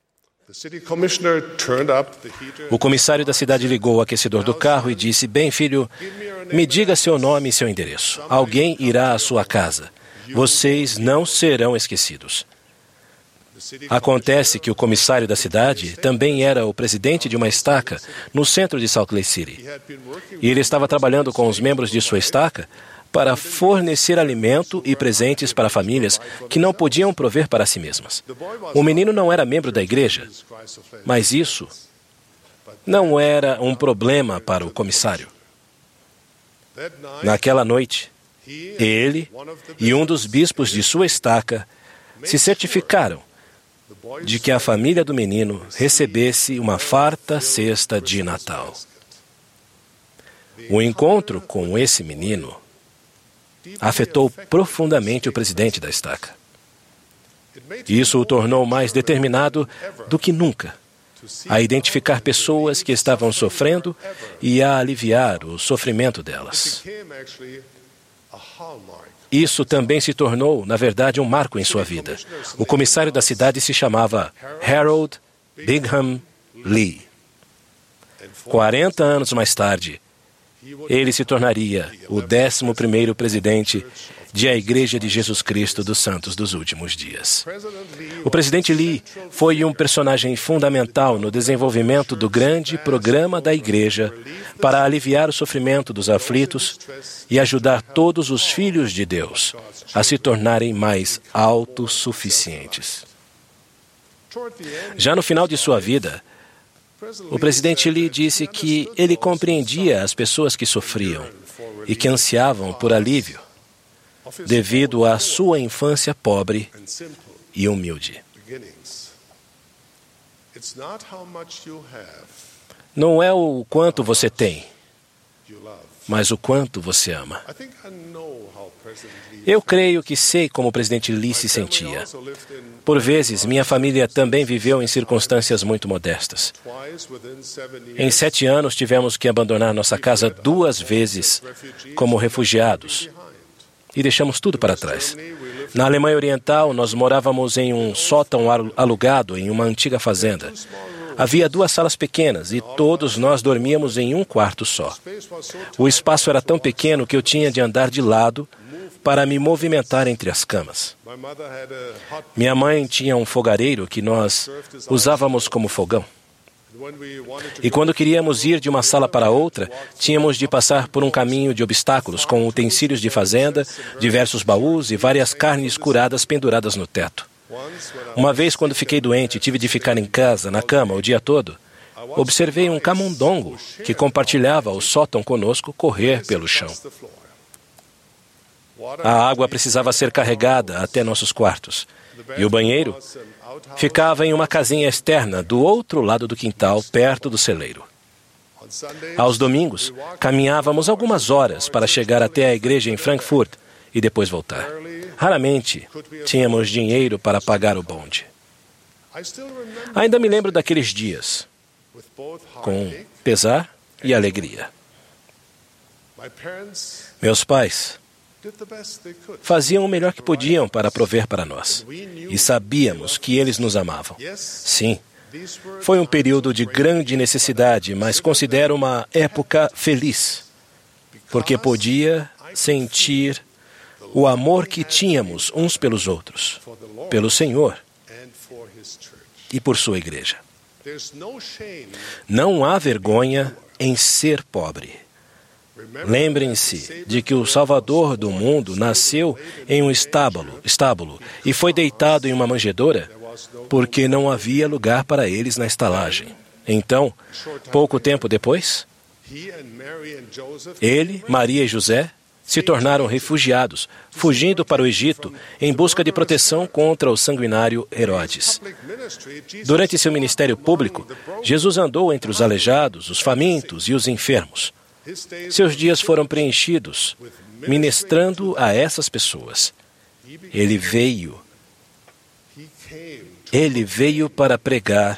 O comissário da cidade ligou o aquecedor do carro e disse: "Bem, filho, me diga seu nome e seu endereço. Alguém irá à sua casa. Vocês não serão esquecidos." Acontece que o comissário da cidade também era o presidente de uma estaca no centro de Salt Lake City. E ele estava trabalhando com os membros de sua estaca para fornecer alimento e presentes para famílias que não podiam prover para si mesmas. O menino não era membro da igreja, mas isso não era um problema para o comissário. Naquela noite, ele e um dos bispos de sua estaca se certificaram de que a família do menino recebesse uma farta cesta de Natal. O encontro com esse menino afetou profundamente o presidente da estaca. Isso o tornou mais determinado do que nunca a identificar pessoas que estavam sofrendo e a aliviar o sofrimento delas. Isso também se tornou, na verdade, um marco em sua vida. O comissário da cidade se chamava Harold Bingham Lee. quarenta anos mais tarde, ele se tornaria o décimo primeiro presidente de a Igreja de Jesus Cristo dos Santos dos Últimos Dias. O presidente Lee foi um personagem fundamental no desenvolvimento do grande programa da Igreja para aliviar o sofrimento dos aflitos e ajudar todos os filhos de Deus a se tornarem mais autossuficientes. Já no final de sua vida, o presidente Lee disse que ele compreendia as pessoas que sofriam e que ansiavam por alívio, devido à sua infância pobre e humilde. Não é o quanto você tem, mas o quanto você ama. Eu creio que sei como o presidente Lee se sentia. Por vezes, minha família também viveu em circunstâncias muito modestas. Em sete anos, tivemos que abandonar nossa casa duas vezes como refugiados e deixamos tudo para trás. Na Alemanha Oriental, nós morávamos em um sótão alugado em uma antiga fazenda. Havia duas salas pequenas e todos nós dormíamos em um quarto só. O espaço era tão pequeno que eu tinha de andar de lado para me movimentar entre as camas. Minha mãe tinha um fogareiro que nós usávamos como fogão. E quando queríamos ir de uma sala para outra, tínhamos de passar por um caminho de obstáculos com utensílios de fazenda, diversos baús e várias carnes curadas penduradas no teto. Uma vez, quando fiquei doente e tive de ficar em casa, na cama, o dia todo, observei um camundongo que compartilhava o sótão conosco correr pelo chão. A água precisava ser carregada até nossos quartos, e o banheiro ficava em uma casinha externa do outro lado do quintal, perto do celeiro. Aos domingos, caminhávamos algumas horas para chegar até a igreja em Frankfurt e depois voltar. Raramente tínhamos dinheiro para pagar o bonde. Ainda me lembro daqueles dias, com pesar e alegria. Meus pais faziam o melhor que podiam para prover para nós. E sabíamos que eles nos amavam. Sim, foi um período de grande necessidade, mas considero uma época feliz, porque podia sentir o amor que tínhamos uns pelos outros, pelo Senhor e por sua igreja. Não há vergonha em ser pobre. Lembrem-se de que o Salvador do mundo nasceu em um estábulo, estábulo e foi deitado em uma manjedoura porque não havia lugar para eles na estalagem. Então, pouco tempo depois, ele, Maria e José se tornaram refugiados, fugindo para o Egito em busca de proteção contra o sanguinário Herodes. Durante seu ministério público, Jesus andou entre os aleijados, os famintos e os enfermos. Seus dias foram preenchidos, ministrando a essas pessoas. Ele veio. Ele veio para pregar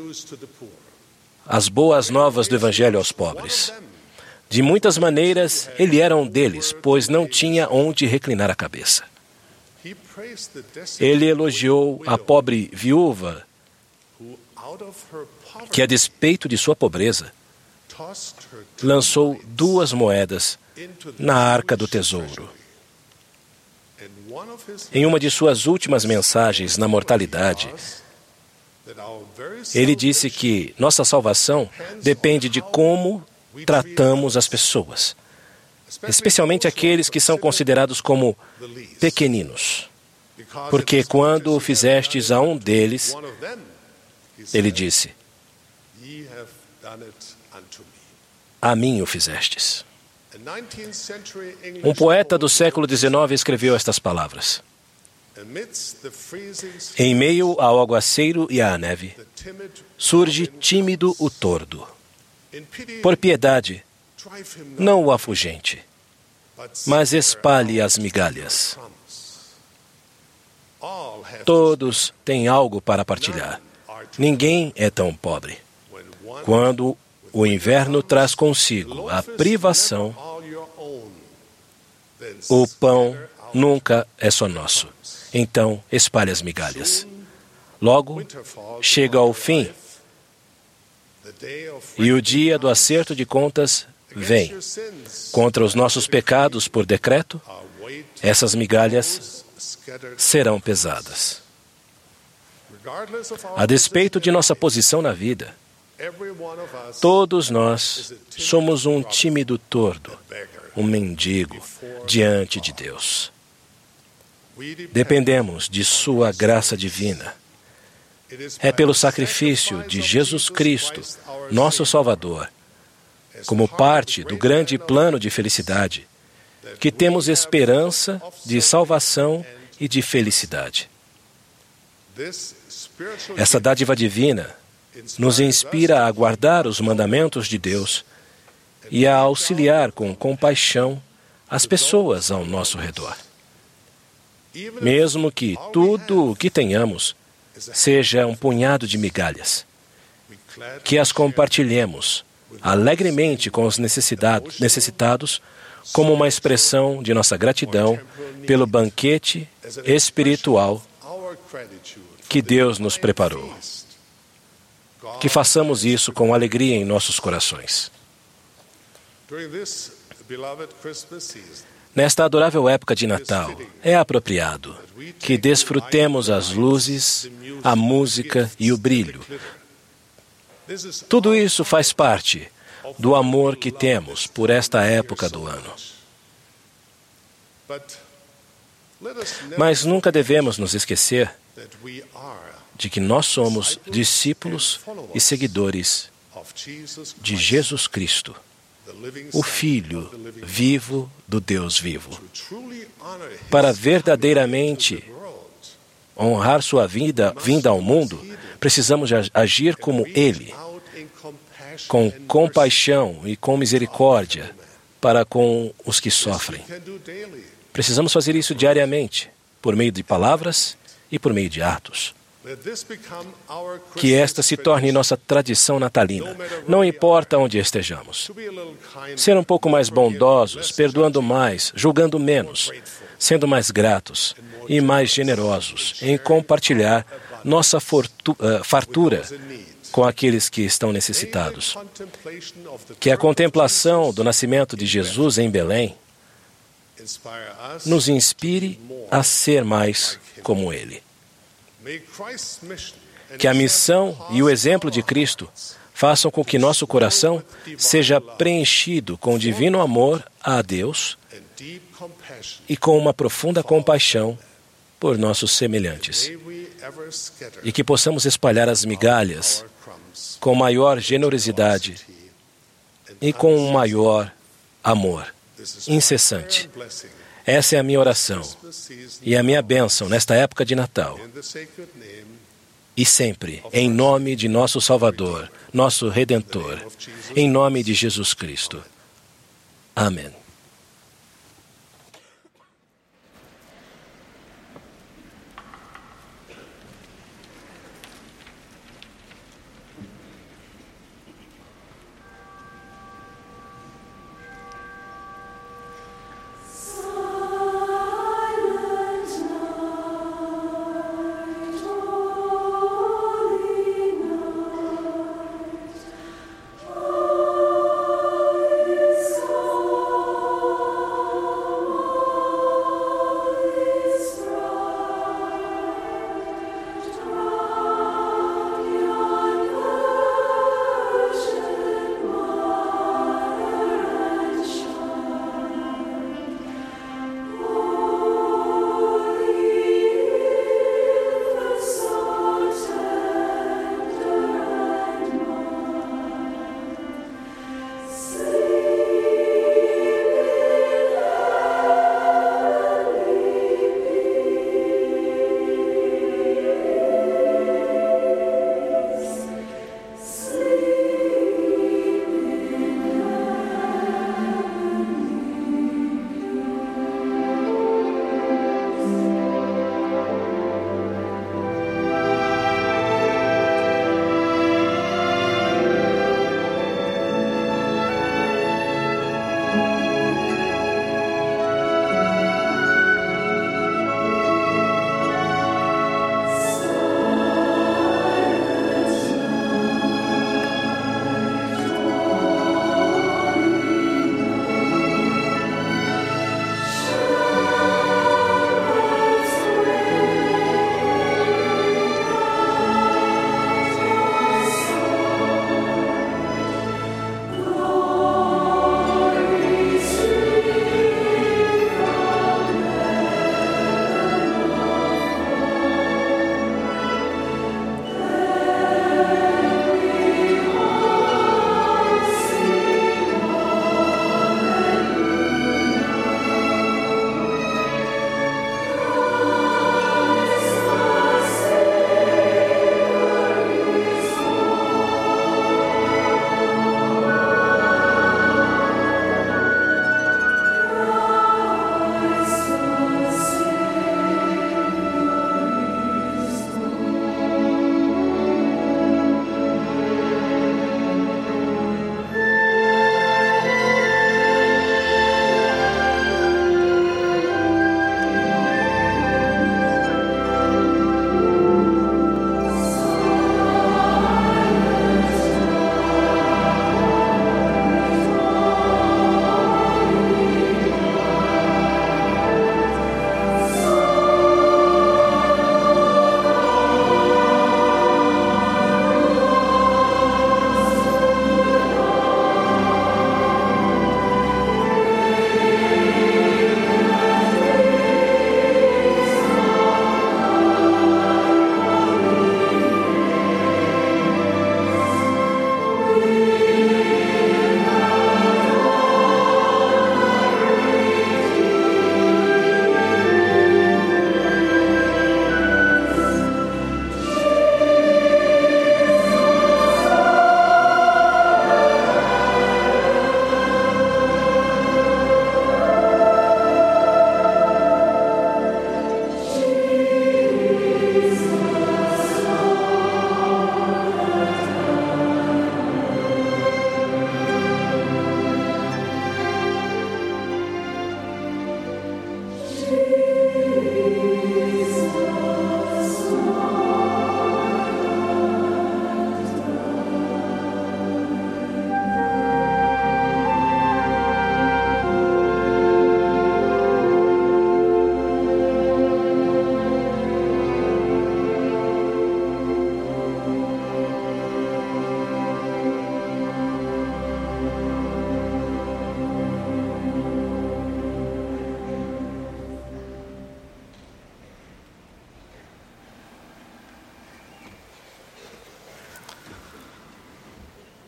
as boas novas do Evangelho aos pobres. De muitas maneiras, ele era um deles, pois não tinha onde reclinar a cabeça. Ele elogiou a pobre viúva, que, a despeito de sua pobreza, lançou duas moedas na arca do tesouro. Em uma de suas últimas mensagens na mortalidade, ele disse que nossa salvação depende de como tratamos as pessoas, especialmente aqueles que são considerados como pequeninos. Porque quando o fizestes a um deles, ele disse, a mim o fizestes. Um poeta do século dezenove escreveu estas palavras. Em meio ao aguaceiro e à neve, surge tímido o tordo. Por piedade, não o afugente, mas espalhe as migalhas. Todos têm algo para partilhar. Ninguém é tão pobre. Quando o inverno traz consigo a privação, o pão nunca é só nosso. Então, espalhe as migalhas. Logo, chega ao fim, e o dia do acerto de contas vem. Contra os nossos pecados por decreto, essas migalhas serão pesadas. A despeito de nossa posição na vida, todos nós somos um tímido tordo, um mendigo diante de Deus. Dependemos de sua graça divina. É pelo sacrifício de Jesus Cristo, nosso Salvador, como parte do grande plano de felicidade, que temos esperança de salvação e de felicidade. Essa dádiva divina nos inspira a guardar os mandamentos de Deus e a auxiliar com compaixão as pessoas ao nosso redor. Mesmo que tudo o que tenhamos seja um punhado de migalhas, que as compartilhemos alegremente com os necessitados como uma expressão de nossa gratidão pelo banquete espiritual que Deus nos preparou. Que façamos isso com alegria em nossos corações. Nesta adorável época de Natal, é apropriado que desfrutemos as luzes, a música e o brilho. Tudo isso faz parte do amor que temos por esta época do ano. Mas nunca devemos nos esquecer de que nós somos discípulos e seguidores de Jesus Cristo, o Filho vivo do Deus vivo. Para verdadeiramente honrar sua vida, vinda ao mundo, precisamos agir como Ele, com compaixão e com misericórdia para com os que sofrem. Precisamos fazer isso diariamente, por meio de palavras e por meio de atos. Que esta se torne nossa tradição natalina, não importa onde estejamos. Ser um pouco mais bondosos, perdoando mais, julgando menos, sendo mais gratos e mais generosos em compartilhar nossa fortu- uh, fartura com aqueles que estão necessitados. Que a contemplação do nascimento de Jesus em Belém nos inspire a ser mais como Ele. Que a missão e o exemplo de Cristo façam com que nosso coração seja preenchido com divino amor a Deus e com uma profunda compaixão por nossos semelhantes. E que possamos espalhar as migalhas com maior generosidade e com um maior amor incessante. Essa é a minha oração e a minha bênção nesta época de Natal. E sempre, em nome de nosso Salvador, nosso Redentor, em nome de Jesus Cristo. Amém. All is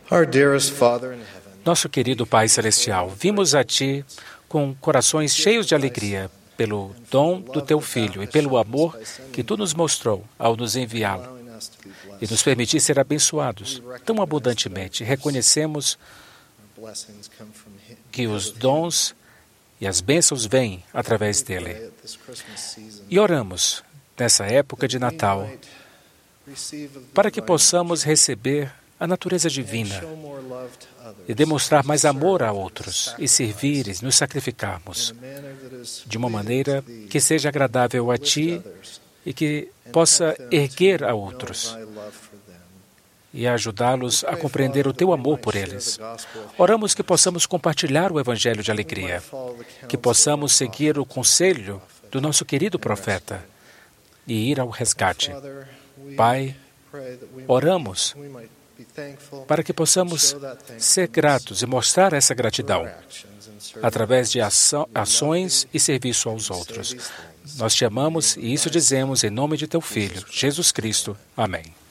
Our dearest Father in heaven, Nosso querido Pai Celestial, vimos a Ti com corações cheios de alegria pelo dom do Teu Filho e pelo amor que Tu nos mostrou ao nos enviá-lo allowing us to be e blessed. nos permitir ser abençoados tão abundantemente. Reconhecemos Our blessings come from Him. que os dons e as bênçãos vêm através Pray dele. at this Christmas season E oramos nessa época de that we Natal might receive of the para que divine possamos receber a natureza and divina show more love to others, e demonstrar mais to amor a serve, outros to e servir e sacrifice nos sacrificarmos in a manner that is de uma pleasing maneira to Thee, que seja agradável a lift Ti others, e que and possa help them to erguer a know outros Thy love for them. e ajudá-los a Pray, compreender o Father, Teu that we amor might por share eles. the gospel of Oramos que happiness, possamos compartilhar o Evangelho de that we alegria, might follow the counsel que of possamos our seguir o prophet, conselho prophet, do nosso querido and profeta rescue. e ir ao resgate. Father, we Pai, pray that we might- oramos we might be thankful para que and possamos show that ser thankfulness gratos e mostrar essa through gratidão our actions and serving através de others. ação, We love ações Thee, e serviço aos and we say outros. these things Nós te amamos in e isso Thy Son, dizemos em nome de Teu Filho, Jesus Cristo. Amém.